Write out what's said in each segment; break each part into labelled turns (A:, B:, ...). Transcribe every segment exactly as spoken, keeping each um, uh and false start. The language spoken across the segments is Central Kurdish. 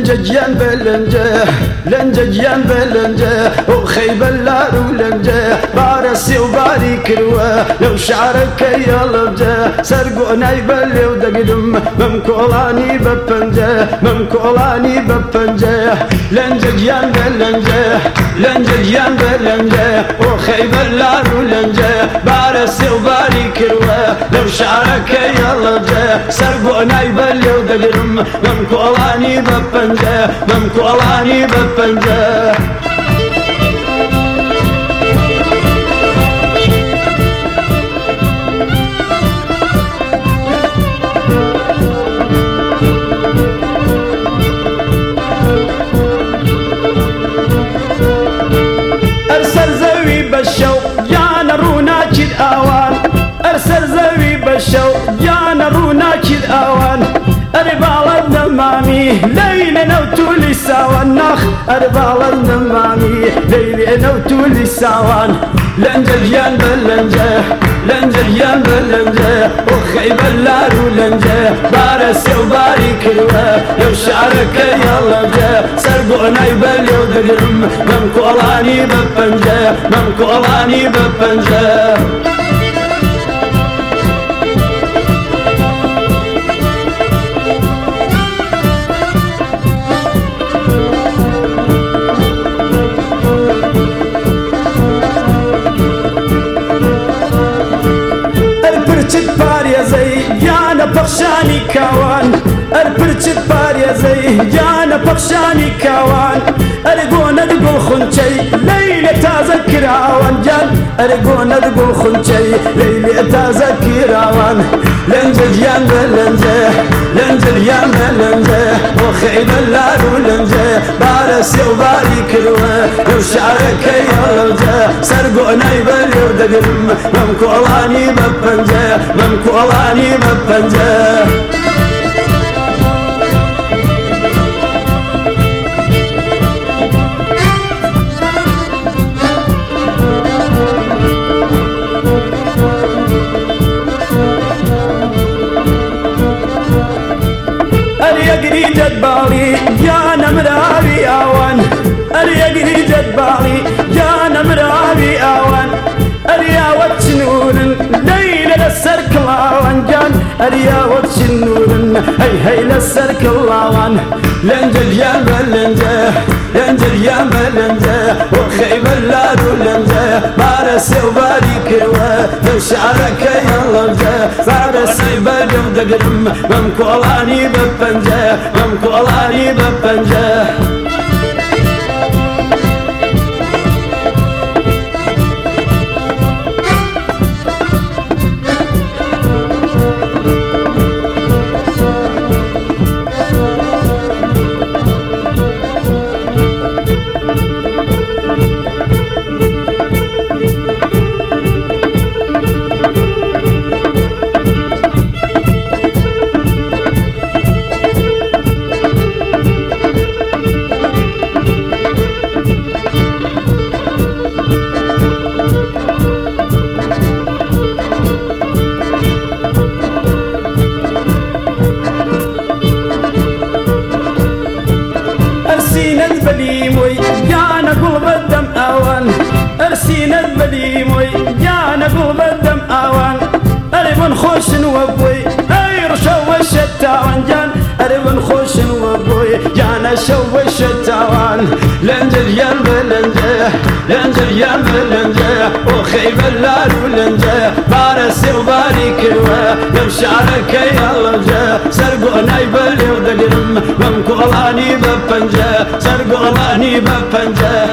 A: لنجا جيان بلنجا لنجا جيان بلنجا وخيب اللار ولنجا بارسي وباري كروا لو شعرك يلبجا سرقونا يبلي ودقدم ممكولاني ببنجا ممكولاني ببنجا لنجا جيان بلنجا لنجا جيان بلنجا وخيب اللار ولنجا بارسي وباري كروا لو شعرك يلبجا سرقونا يبلي ودقدم ممكولاني ببنجا ممكولاني ببنجا أرسل زوي بالشوق جانا روناك الأوان أرسل زوي بالشوق جانا روناك الأوان أربال النمامي ليلة نوتولي ساوان نخ أربال النمامي ليلة نوتولي ساوان لنجا جيان بلنجا لنجا جيان بلنجا وخيب اللار ولنجا بارسي وباري كروا لو شعرك يلبجا سرقونا يبلي ودقرم ممكولاني ببنجا ممكولاني ببنجا البرچت باريا زي جانا بخشاني كوان البرچت باريا زي جانا بخشاني كوان أرقونا تقول خنشي ليلة تذكر عوان جان أرقونا تقول خنشي ليلة تذكر عوان لنجا جيان بلنجا لنجا جيان بلنجا وخيب اللار ولنجا بارسي وباري كروا لو شعرك يلبجا سرقونا يبلي ودقرم ممكولاني ببنجا ممكولاني ببنجا أريقري جد بالي جانا مرابي آوان أريقري جد بالي جانا مرابي آوان أريا واتشنون ليلة للسرك اللاوان جان أريا واتشنون هي هي للسرك اللاوان لنجا جيان بلنجا لنجا جيان بلنجا وخيب اللار ولنجا بارسي وباري كروا لو شعرك يلبجا بارسي بلي ودقرم ممكولاني ببنجا ممكولاني ببنجا بليموي جانا قلب الدم اوان ارسينا البليموي جانا قلب الدم اوان اريبن خوش وابوي اير شو الشتاوان جان اريبن خوش وابوي جانا شو الشتاوان لنجا جيان بلنجا لنجا جيان بلنجا وخيب اللار ولنجا بارسي وباري كروا لو شعرك يلبجا سرقونا يبلي ودقرم ممكولاني ببنجا سرقواني ببنجا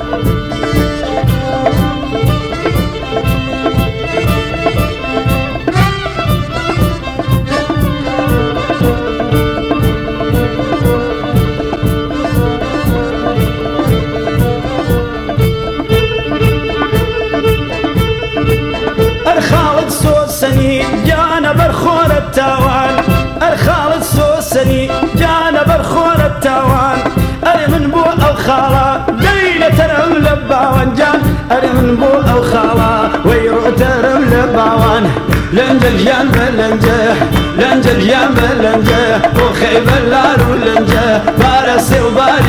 A: الخالد سوسني جانا برخور التاوان الخالد سوسني جانا برخور التاوان أري من بو أو خالة ليلة ترم لباوان جان أري من بو أو خالة ويرو ترم لباوان لنجا الجان بلنجا لنجا الجان بلنجا وخيب اللار ولنجا بارس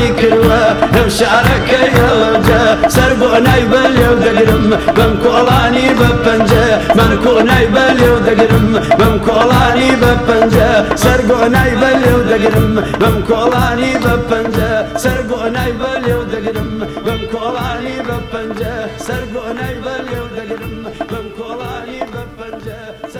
A: كۆڵانی کردوە لەم شارەکە هێڵەجە سەرگۆنای بە لێو دەگرم بەم کۆڵانی بە پەنجە من کۆنای بە لێو دەگرم بەم کۆڵانی بە پەنجە سەرگۆنای بە لێو دەگرم بەم کۆڵانی بە پەنجە سەرگۆنای بە لێو دەگرم بەم کۆڵانی بە پەنجە سەرگۆنای بە لێو دەگرم بەم کۆڵانی بە پەنجە